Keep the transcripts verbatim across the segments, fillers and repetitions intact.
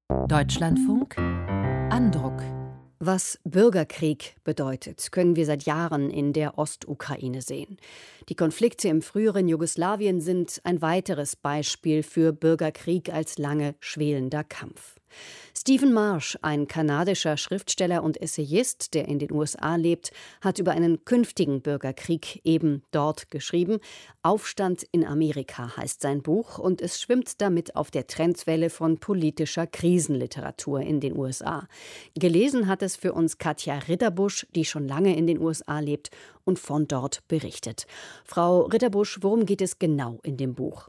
Deutschlandfunk Andruck. Was Bürgerkrieg bedeutet, können wir seit Jahren in der Ostukraine sehen. Die Konflikte im früheren Jugoslawien sind ein weiteres Beispiel für Bürgerkrieg als lange schwelender Kampf. Stephen Marsh, ein kanadischer Schriftsteller und Essayist, der in den U S A lebt, hat über einen künftigen Bürgerkrieg eben dort geschrieben. Aufstand in Amerika heißt sein Buch und es schwimmt damit auf der Trendwelle von politischer Krisenliteratur in den U S A. Gelesen hat es für uns Katja Ritterbusch, die schon lange in den U S A lebt und von dort berichtet. Frau Ritterbusch, worum geht es genau in dem Buch?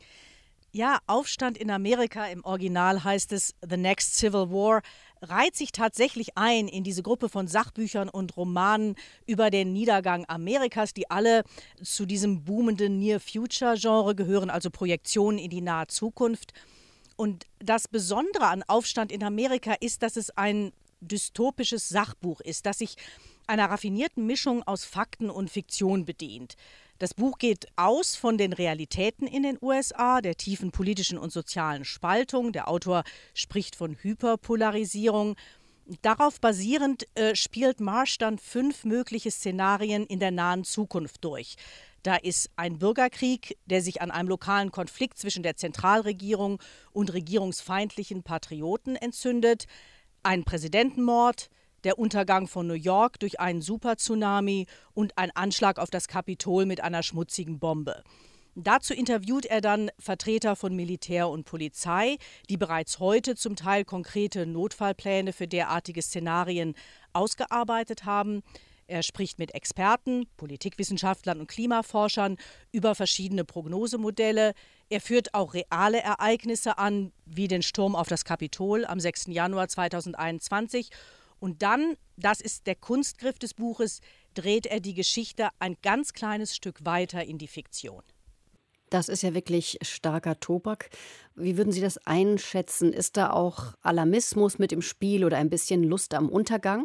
Ja, Aufstand in Amerika, im Original heißt es The Next Civil War, reiht sich tatsächlich ein in diese Gruppe von Sachbüchern und Romanen über den Niedergang Amerikas, die alle zu diesem boomenden Near-Future-Genre gehören, also Projektionen in die nahe Zukunft. Und das Besondere an Aufstand in Amerika ist, dass es ein dystopisches Sachbuch ist, das sich einer raffinierten Mischung aus Fakten und Fiktion bedient. Das Buch geht aus von den Realitäten in den U S A, der tiefen politischen und sozialen Spaltung. Der Autor spricht von Hyperpolarisierung. Darauf basierend äh, spielt Marsh dann fünf mögliche Szenarien in der nahen Zukunft durch. Da ist ein Bürgerkrieg, der sich an einem lokalen Konflikt zwischen der Zentralregierung und regierungsfeindlichen Patrioten entzündet, ein Präsidentenmord, der Untergang von New York durch einen Super-Tsunami und ein Anschlag auf das Kapitol mit einer schmutzigen Bombe. Dazu interviewt er dann Vertreter von Militär und Polizei, die bereits heute zum Teil konkrete Notfallpläne für derartige Szenarien ausgearbeitet haben. Er spricht mit Experten, Politikwissenschaftlern und Klimaforschern über verschiedene Prognosemodelle. Er führt auch reale Ereignisse an, wie den Sturm auf das Kapitol am sechsten Januar zweitausendeinundzwanzig. Und dann, das ist der Kunstgriff des Buches, dreht er die Geschichte ein ganz kleines Stück weiter in die Fiktion. Das ist ja wirklich starker Tobak. Wie würden Sie das einschätzen? Ist da auch Alarmismus mit im Spiel oder ein bisschen Lust am Untergang?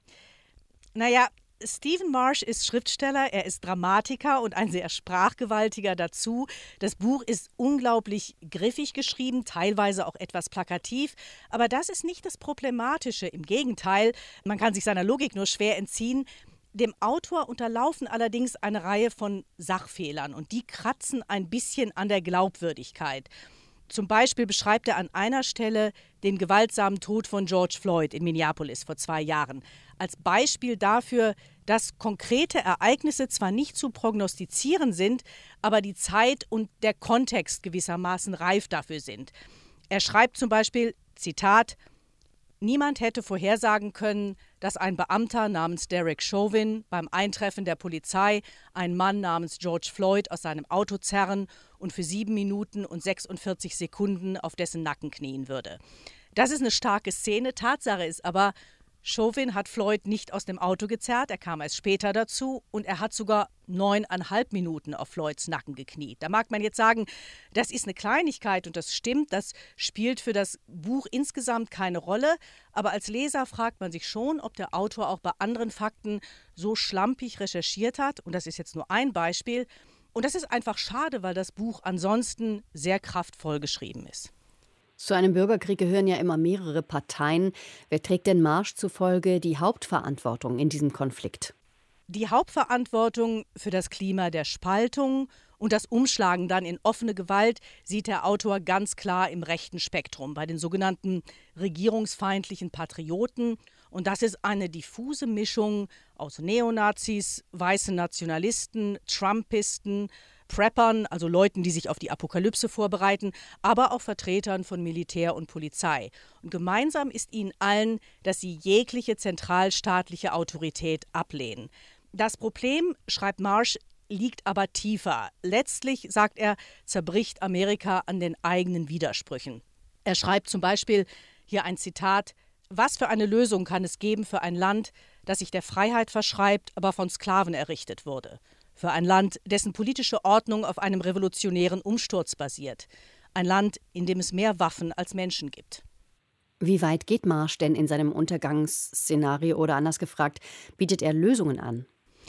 Naja, Stephen Marsh ist Schriftsteller, er ist Dramatiker und ein sehr sprachgewaltiger dazu. Das Buch ist unglaublich griffig geschrieben, teilweise auch etwas plakativ. Aber das ist nicht das Problematische. Im Gegenteil, man kann sich seiner Logik nur schwer entziehen. Dem Autor unterlaufen allerdings eine Reihe von Sachfehlern und die kratzen ein bisschen an der Glaubwürdigkeit. Zum Beispiel beschreibt er an einer Stelle den gewaltsamen Tod von George Floyd in Minneapolis vor zwei Jahren. Als Beispiel dafür, dass konkrete Ereignisse zwar nicht zu prognostizieren sind, aber die Zeit und der Kontext gewissermaßen reif dafür sind. Er schreibt zum Beispiel, Zitat, niemand hätte vorhersagen können, dass ein Beamter namens Derek Chauvin beim Eintreffen der Polizei einen Mann namens George Floyd aus seinem Auto zerren und für sieben Minuten und sechsundvierzig Sekunden auf dessen Nacken knien würde. Das ist eine starke Szene. Tatsache ist aber, Chauvin hat Floyd nicht aus dem Auto gezerrt, er kam erst später dazu und er hat sogar neuneinhalb Minuten auf Floyds Nacken gekniet. Da mag man jetzt sagen, das ist eine Kleinigkeit und das stimmt, das spielt für das Buch insgesamt keine Rolle. Aber als Leser fragt man sich schon, ob der Autor auch bei anderen Fakten so schlampig recherchiert hat. Und das ist jetzt nur ein Beispiel. Und das ist einfach schade, weil das Buch ansonsten sehr kraftvoll geschrieben ist. Zu einem Bürgerkrieg gehören ja immer mehrere Parteien. Wer trägt denn Marsh zufolge die Hauptverantwortung in diesem Konflikt? Die Hauptverantwortung für das Klima der Spaltung und das Umschlagen dann in offene Gewalt sieht der Autor ganz klar im rechten Spektrum, bei den sogenannten regierungsfeindlichen Patrioten. Und das ist eine diffuse Mischung aus Neonazis, weißen Nationalisten, Trumpisten, Preppern, also Leuten, die sich auf die Apokalypse vorbereiten, aber auch Vertretern von Militär und Polizei. Und gemeinsam ist ihnen allen, dass sie jegliche zentralstaatliche Autorität ablehnen. Das Problem, schreibt Marsh, liegt aber tiefer. Letztlich, sagt er, zerbricht Amerika an den eigenen Widersprüchen. Er schreibt zum Beispiel, hier ein Zitat, was für eine Lösung kann es geben für ein Land, das sich der Freiheit verschreibt, aber von Sklaven errichtet wurde? Für ein Land, dessen politische Ordnung auf einem revolutionären Umsturz basiert. Ein Land, in dem es mehr Waffen als Menschen gibt. Wie weit geht Marsh denn in seinem Untergangsszenario oder anders gefragt, bietet er Lösungen an?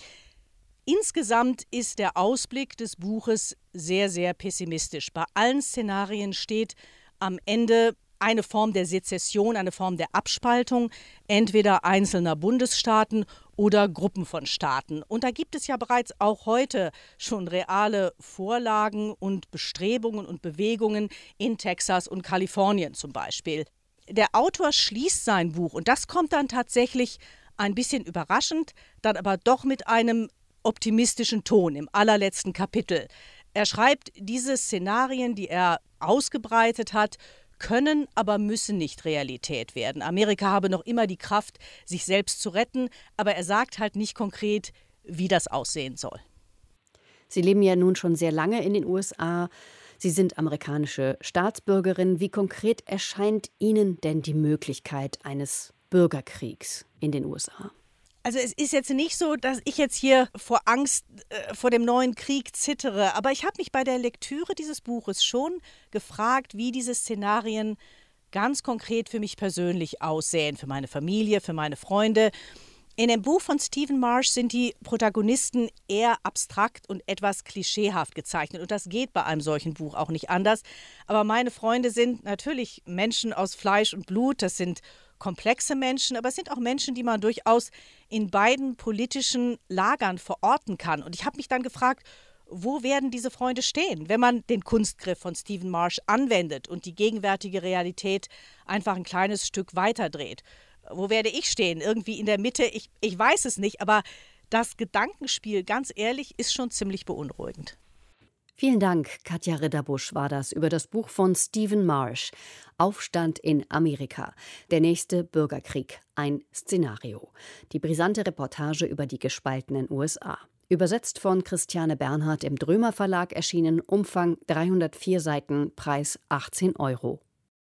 Insgesamt ist der Ausblick des Buches sehr, sehr pessimistisch. Bei allen Szenarien steht am Ende eine Form der Sezession, eine Form der Abspaltung entweder einzelner Bundesstaaten oder Gruppen von Staaten. Und da gibt es ja bereits auch heute schon reale Vorlagen und Bestrebungen und Bewegungen in Texas und Kalifornien zum Beispiel. Der Autor schließt sein Buch, und das kommt dann tatsächlich ein bisschen überraschend, dann aber doch mit einem optimistischen Ton im allerletzten Kapitel. Er schreibt, diese Szenarien, die er ausgebreitet hat, können, aber müssen nicht Realität werden. Amerika habe noch immer die Kraft, sich selbst zu retten, aber er sagt halt nicht konkret, wie das aussehen soll. Sie leben ja nun schon sehr lange in den U S A. Sie sind amerikanische Staatsbürgerin. Wie konkret erscheint Ihnen denn die Möglichkeit eines Bürgerkriegs in den U S A? Also es ist jetzt nicht so, dass ich jetzt hier vor Angst äh, vor dem neuen Krieg zittere, aber ich habe mich bei der Lektüre dieses Buches schon gefragt, wie diese Szenarien ganz konkret für mich persönlich aussehen, für meine Familie, für meine Freunde. In dem Buch von Stephen Marsh sind die Protagonisten eher abstrakt und etwas klischeehaft gezeichnet. Und das geht bei einem solchen Buch auch nicht anders. Aber meine Freunde sind natürlich Menschen aus Fleisch und Blut. Das sind komplexe Menschen, aber es sind auch Menschen, die man durchaus in beiden politischen Lagern verorten kann. Und ich habe mich dann gefragt, wo werden diese Freunde stehen, wenn man den Kunstgriff von Stephen Marsh anwendet und die gegenwärtige Realität einfach ein kleines Stück weiterdreht? Wo werde ich stehen? Irgendwie in der Mitte? Ich, ich weiß es nicht, aber das Gedankenspiel, ganz ehrlich, ist schon ziemlich beunruhigend. Vielen Dank, Katja Ridderbusch war das über das Buch von Stephen Marsh, Aufstand in Amerika, der nächste Bürgerkrieg, ein Szenario. Die brisante Reportage über die gespaltenen U S A. Übersetzt von Christiane Bernhard im Drömer Verlag erschienen, Umfang dreihundertvier Seiten, Preis achtzehn Euro.